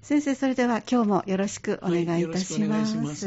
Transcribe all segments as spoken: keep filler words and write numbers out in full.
先生、それでは今日もよろしくお願いいたします。はい、よろしくお願いします。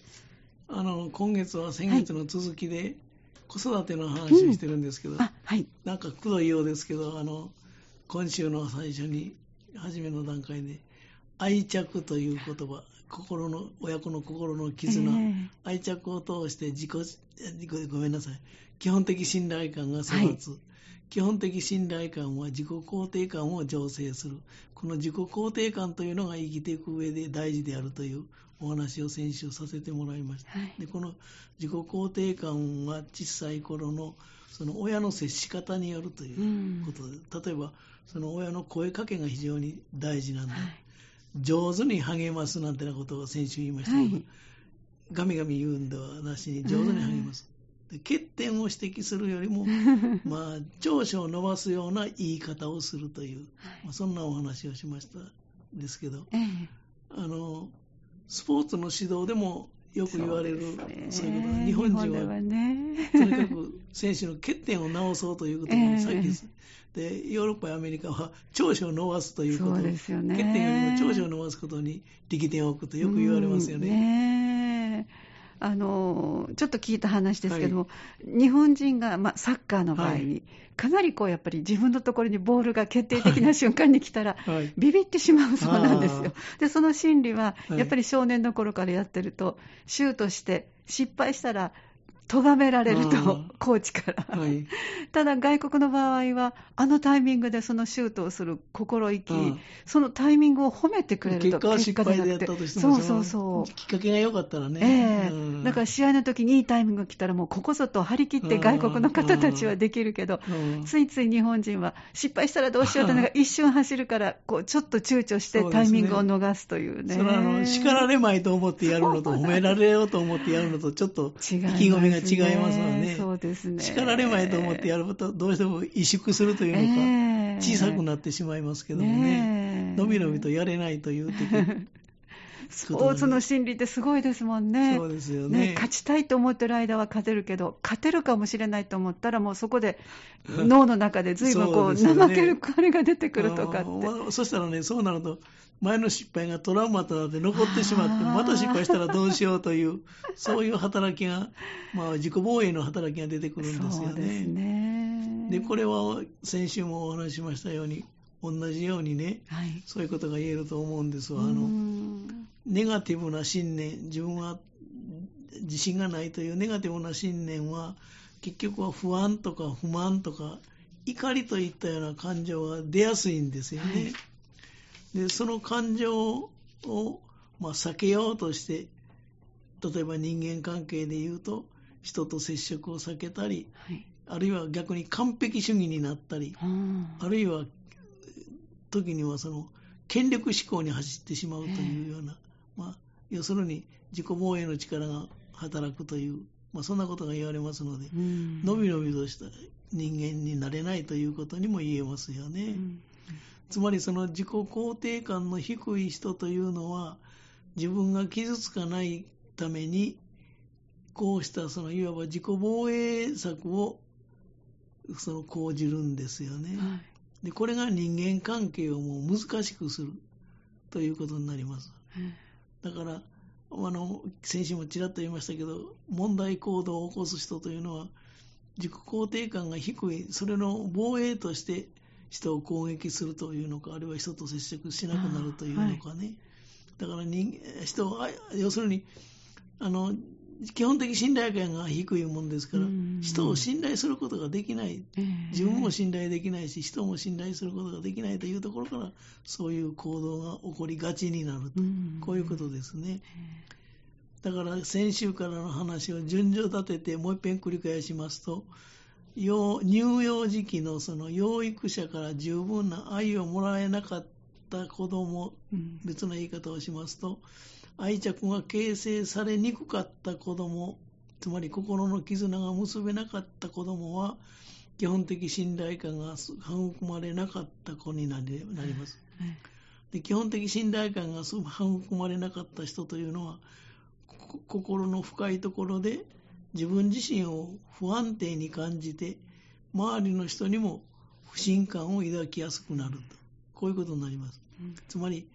あの今月は先月の続きで、はい、子育ての話をしてるんですけど、うん、あ、はい、なんかくどいようですけど、あの今週の最初に初めの段階で愛着という言葉、心の親子の心の絆、えー、愛着を通して自己ごめんなさい基本的信頼感が育つ、はい、基本的信頼感は自己肯定感を醸成する。この自己肯定感というのが生きていく上で大事であるというお話を先週させてもらいました。はい、でこの自己肯定感は小さい頃のその親の接し方によるということで、うん、例えばその親の声かけが非常に大事なんだ。はい、上手に励ますなんてなことを先週言いましたけど、はい、ガミガミ言うんではなしに上手に励ます。で欠点を指摘するよりも、まあ、長所を伸ばすような言い方をするという、はい、まあ、そんなお話をしましたですけど、ええ、あのスポーツの指導でもよく言われる そうですね、そういうことで日本人は、ね、とにかく選手の欠点を直そうということに最近、えー、でヨーロッパやアメリカは長所を伸ばすということを、そうですよね、欠点よりも長所を伸ばすことに力点を置くとよく言われますよね。ね、 あのちょっと聞いた話ですけども、はい、日本人が、まあ、サッカーの場合に、はい、かなりこうやっぱり自分のところにボールが決定的な瞬間に来たら、はい、ビビってしまうそうなんですよ。でその心理はやっぱり少年の頃からやってると、シュートして失敗したら咎められると、コーチから、はい、ただ外国の場合はあのタイミングでそのシュートをする心意気、そのタイミングを褒めてくれると、 結果は失敗でやったとしても、そうそうそう、きっかけが良かったらね、 えーうん、だから試合の時にいいタイミングが来たらもうここぞと張り切って外国の方たちはできるけど、ついつい日本人は失敗したらどうしようってのが一瞬走るからこうちょっと躊躇してタイミングを逃すというね。 それはあの叱られまいと思ってやるのと褒められようと思ってやるのとちょっと意気込みが違いますわね。 そうですね。 叱られまいと思ってやるとどうしても萎縮するというのか、えー、小さくなってしまいますけどもね、のびのびとやれないという時スポーツの心理ってすごいですもんね。 そうですよね。 ね、勝ちたいと思ってる間は勝てるけど、勝てるかもしれないと思ったらもうそこで脳の中で随分こう怠ける彼が出てくるとかって。 そしたらね、そうなると前の失敗がトラウマとなって残ってしまって、また失敗したらどうしようというそういう働きが、まあ、自己防衛の働きが出てくるんですよね。 そうですね。 でこれは先週もお話ししましたように同じようにね、はい、そういうことが言えると思うんですわ。あのネガティブな信念、自分は自信がないというネガティブな信念は結局は不安とか不満とか怒りといったような感情が出やすいんですよね。はい、でその感情を、まあ、避けようとして、例えば人間関係でいうと人と接触を避けたり、はい、あるいは逆に完璧主義になったり、あるいは時にはその権力志向に走ってしまうというような、まあ、要するに自己防衛の力が働くという、まあ、そんなことが言われますので、のびのびとした人間になれないということにも言えますよね。つまりその自己肯定感の低い人というのは自分が傷つかないためにこうしたそのいわば自己防衛策をその講じるんですよね。はい、でこれが人間関係をもう難しくするということになります。だからあの先週もちらっと言いましたけど、問題行動を起こす人というのは自己肯定感が低い、それの防衛として人を攻撃するというのか、あるいは人と接触しなくなるというのかね。はい、だから人人は要するにあの基本的信頼感が低いもんですから、人を信頼することができない、自分も信頼できないし人も信頼することができないというところから、そういう行動が起こりがちになると、こういうことですね。だから先週からの話を順序立ててもう一遍繰り返しますと、乳幼児期のその養育者から十分な愛をもらえなかった子供、別の言い方をしますと、愛着が形成されにくかった子供、つまり心の絆が結べなかった子供は基本的信頼感が育まれなかった子になります。で基本的信頼感が育まれなかった人というのは心の深いところで自分自身を不安定に感じて周りの人にも不信感を抱きやすくなると、こういうことになります。つまり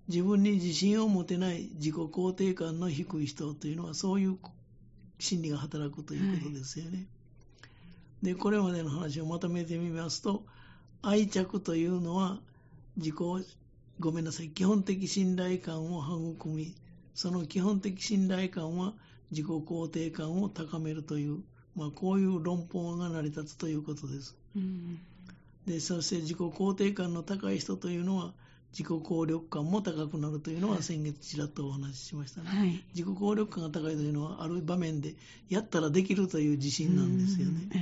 自分に自信を持てない自己肯定感の低い人というのはそういう心理が働くということですよね。はい、でこれまでの話をまとめてみますと、愛着というのは自己ごめんなさい基本的信頼感を育み、その基本的信頼感は自己肯定感を高めるという、まあ、こういう論法が成り立つということです。うん、でそして自己肯定感の高い人というのは自己効力感も高くなるというのは先月ちらっとお話ししましたね。はい、自己効力感が高いというのはある場面でやったらできるという自信なんですよね。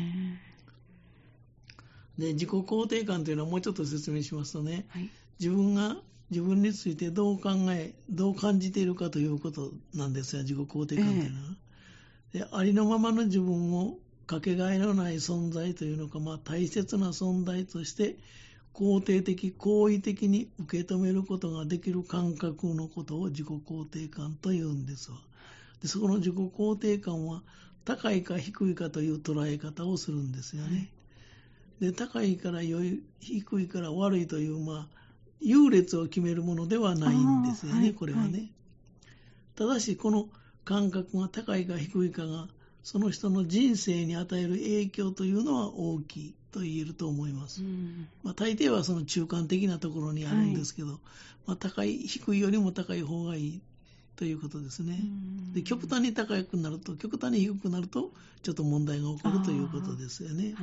えー、で自己肯定感というのはもうちょっと説明しますとね、はい、自分が自分についてどう考えどう感じているかということなんですが、自己肯定感というのは、えー、でありのままの自分をかけがえのない存在というのか、まあ、大切な存在として肯定的、好意的に受け止めることができる感覚のことを自己肯定感というんですわ。でそこの自己肯定感は高いか低いかという捉え方をするんですよね。で高いから良い、低いから悪いという、まあ、優劣を決めるものではないんですよね、はい、これはね、はい。ただしこの感覚が高いか低いかがその人の人生に与える影響というのは大きいと言えると思います。うんまあ、大抵はその中間的なところにあるんですけど、はいまあ、高い低いよりも高い方がいいということですね。で極端に高くなると極端に低くなるとちょっと問題が起こるということですよね。はい、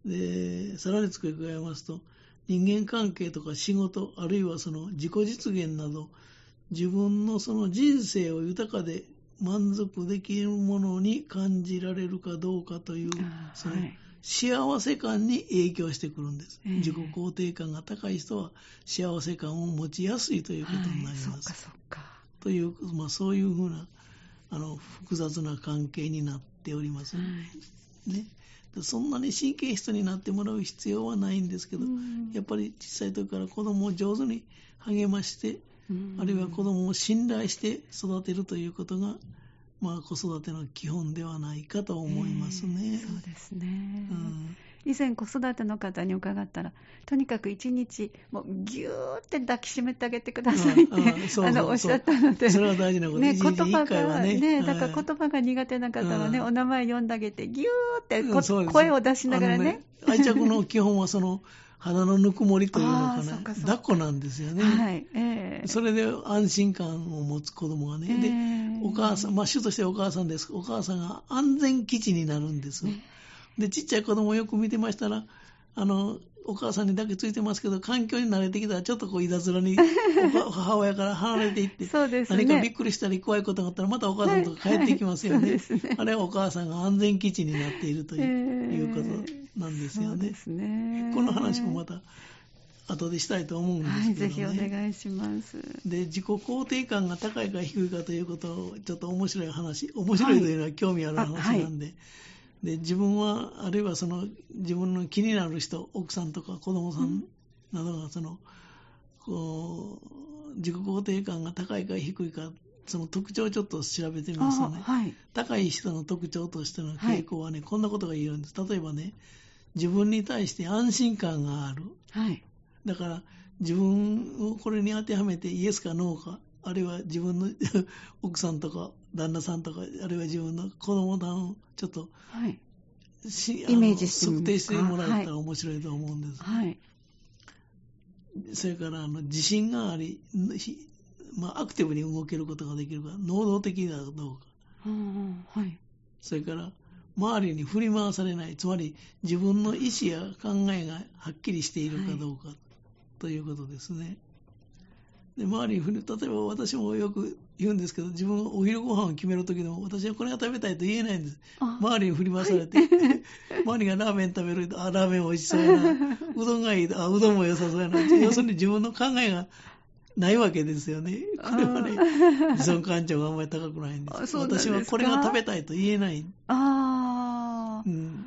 でさらに付け加えますと、人間関係とか仕事あるいはその自己実現など自分のその人生を豊かで満足できるものに感じられるかどうかというその幸せ感に影響してくるんです。えー、自己肯定感が高い人は幸せ感を持ちやすいということになります。はい、そうかそうかという、まあ、そういうふうなあの複雑な関係になっております、はいね。そんなに神経質になってもらう必要はないんですけど、やっぱり小さい時から子供を上手に励まして、あるいは子供を信頼して育てるということが、まあ、子育ての基本ではないかと思いますね。 そうですね、うん、以前子育ての方に伺ったら、とにかく一日もうギューって抱きしめてあげてくださいっておっしゃったので、 それは大事なこと、ね、 言葉がね、ねだから言葉が苦手な方はね、うん、お名前呼んであげてギューって、うん、声を出しながら ね, ね愛着の基本はその鼻のぬくもりというのかな、抱っこなんですよね。はいえー、それで安心感を持つ子供がね、えー、でお母さん、まあ、主としてお母さんです。お母さんが安全基地になるんです。ね、でちっちゃい子供をよく見てましたら、あのお母さんにだけついてますけど、環境に慣れてきたらちょっとこういたずらに母親から離れていってそうです、ね、何かびっくりしたり怖いことがあったらまたお母さんとか帰ってきますよね。はいはい、ねあれはお母さんが安全基地になっているという、えー、いうことなんですよね。そうですね。この話もまた後でしたいと思うんですけどね。はい、 ぜひお願いします。 で自己肯定感が高いか低いかということをちょっと面白い話、面白いというのは興味ある話なんで、はいで自分はあるいはその自分の気になる人、奥さんとか子供さんなどがその、うん、こう自己肯定感が高いか低いかその特徴をちょっと調べてみますとね、はい、高い人の特徴としての傾向はね、はい、こんなことが言えるんです。例えばね、自分に対して安心感がある、はい、だから自分をこれに当てはめてイエスかノーか、あるいは自分の奥さんとか旦那さんとか、あるいは自分の子供さんをちょっと、はい、イメージして測定してもらえたら面白いと思うんです、はい、それからあの自信があり、まあ、アクティブに動けることができるか、能動的だどうか、うんはい、それから周りに振り回されない、つまり自分の意思や考えがはっきりしているかどうか、はい、ということですね。で周りに振り、例えば私もよく言うんですけど、自分がお昼ご飯を決めるときでも私はこれが食べたいと言えないんです。周りに振り回されて、はい、周りがラーメン食べると、あラーメン美味しそうやな、うどんがいいと、あうどんも良さそうやな、要するに自分の考えがないわけですよね。これはね、自尊感情があんまり高くないんです。私はこれが食べたいと言えない。あ、うん、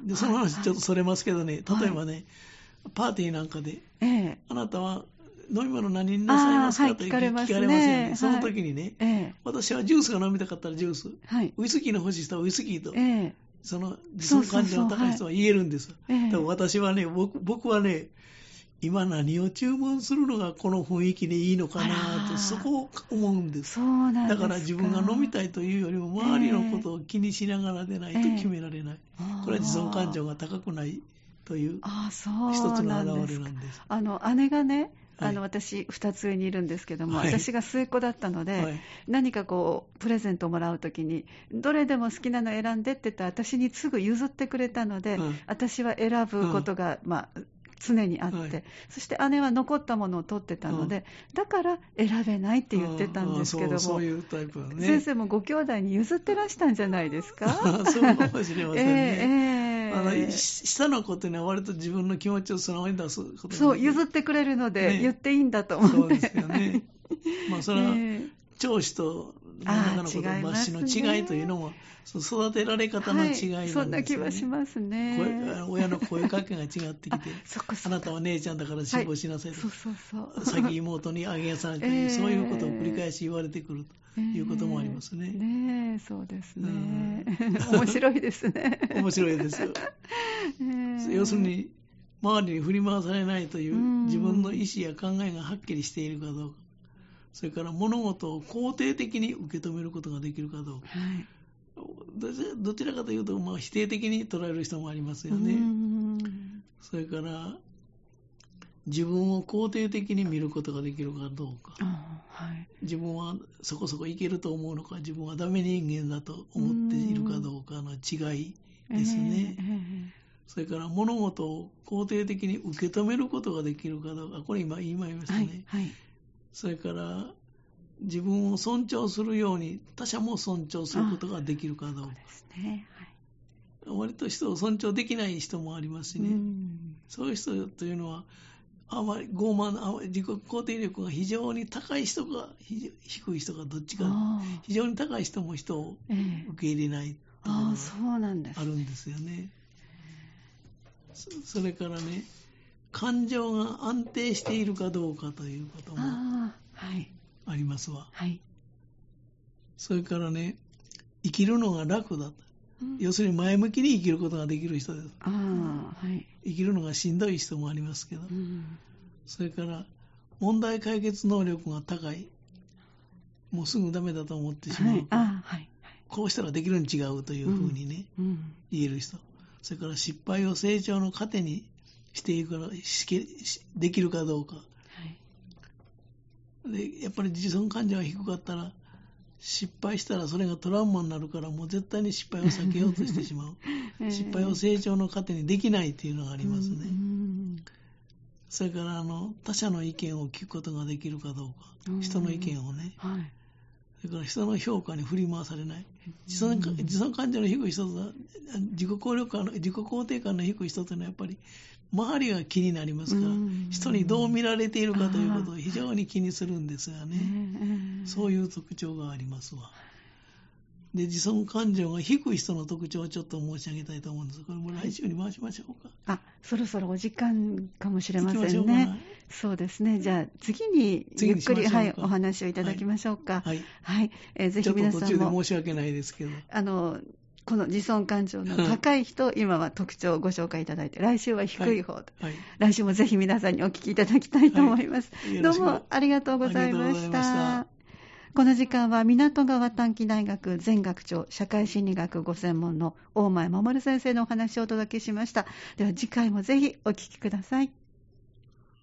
でその話ちょっとそれますけどね、はい、例えばね、はい、パーティーなんかで、ええ、あなたは飲み物何になさいますか、はい、と聞かれますね。聞かれますよね。その時にね、はい、私はジュースが飲みたかったらジュース、はい、ウイスキーの欲しい人はウイスキーと、ええ、その自尊感情の高い人は言えるんです。そうそうそう、はい、でも私はね、僕、僕はね、 今何を注文するのがこの雰囲気でいいのかなと、そこを思うんです。 そうなんですか。 だから自分が飲みたいというよりも周りのことを気にしながらでないと決められない、えー、これは自尊感情が高くないという一つの表れなんです。 あの姉がね、あの私ふたつ上にいるんですけども、はい、私が末っ子だったので、はい、何かこうプレゼントをもらうときにどれでも好きなの選んでって言ったら私にすぐ譲ってくれたので、はい、私は選ぶことが、まあ常にあって、はい、そして姉は残ったものを取ってたので、うん、だから選べないって言ってたんですけども、 そう、そういうタイプはね、 先生もご兄弟に譲ってらしたんじゃないですか。 そうかもしれませんね。 えーえー、 あの下の子というのは割と自分の気持ちを素直に出すことができる。 そう、譲ってくれるので、言っていいんだと思って、ね、 そうですよね。まあそれは、えー、長子と中の子と末子の違いというのも、育てられ方の違いなんですよね。はい、 そんな気はしますね。 親の声かけが違ってきて、あ, そそあなたは姉ちゃんだから辛抱しなさいと、はい、そうそうそう、先妹にあげなさいという、えー、そういうことを繰り返し言われてくるということもありますね。 えー、ねえ、そうですね。面白いですね。 面白いですよ。えー、要するに周りに振り回されないという自分の意思や考えがはっきりしているかどうか、それから物事を肯定的に受け止めることができるかどうか、はい、どちらかというと、まあ、否定的に捉える人もありますよね。それから自分を肯定的に見ることができるかどうか、はい、自分はそこそこいけると思うのか、自分はダメ人間だと思っているかどうかの違いですね。えーえー、それから物事を肯定的に受け止めることができるかどうか、これ今言いましたね。はいはい、それから自分を尊重するように他者も尊重することができるかどうか。そうですね。はい、割と人を尊重できない人もありますしね。うん、そういう人というのはあまり傲慢、自己肯定力が非常に高い人か低い人かどっちか、非常に高い人も人を受け入れないというのがあるんですよね。そ, それからね、感情が安定しているかどうかということもありますわ。はい、それからね、生きるのが楽だと、うん、要するに前向きに生きることができる人です。あ、はい、生きるのがしんどい人もありますけど、うん、それから問題解決能力が高い、もうすぐダメだと思ってしまう、はい、あ、はい、こうしたらできるに違うというふうにね、うんうん、言える人、それから失敗を成長の糧にしていくからできるかどうか、はい、でやっぱり自尊感情が低かったら失敗したらそれがトラウマになるから、もう絶対に失敗を避けようとしてしまう、えー、失敗を成長の糧にできないというのがありますね。うん、それからあの他者の意見を聞くことができるかどうか、うん、人の意見をね、はい、それから人の評価に振り回されない、自尊、自尊感情の低い人と自己効力感の自己肯定感の低い人というのはやっぱり周りが気になりますから、人にどう見られているかということを非常に気にするんですがね、そういう特徴がありますわ。で、自尊感情が低い人の特徴をちょっと申し上げたいと思うんです。これも来週に回しましょうか。 あ、そろそろお時間かもしれませんね。そうですね。じゃあ次にゆっくり、はい、お話をいただきましょうか。はい。はい。えー、ぜひ皆さんも。ちょっと途中で申し訳ないですけど。あの、この自尊感情の高い人、今は特徴をご紹介いただいて、来週は低い方と、はいはい、来週もぜひ皆さんにお聞きいただきたいと思います。はい、どうもありがとうございました。この時間は港川短期大学前学長社会心理学ご専門の大前守先生のお話をお届けしました。では次回もぜひお聞きください。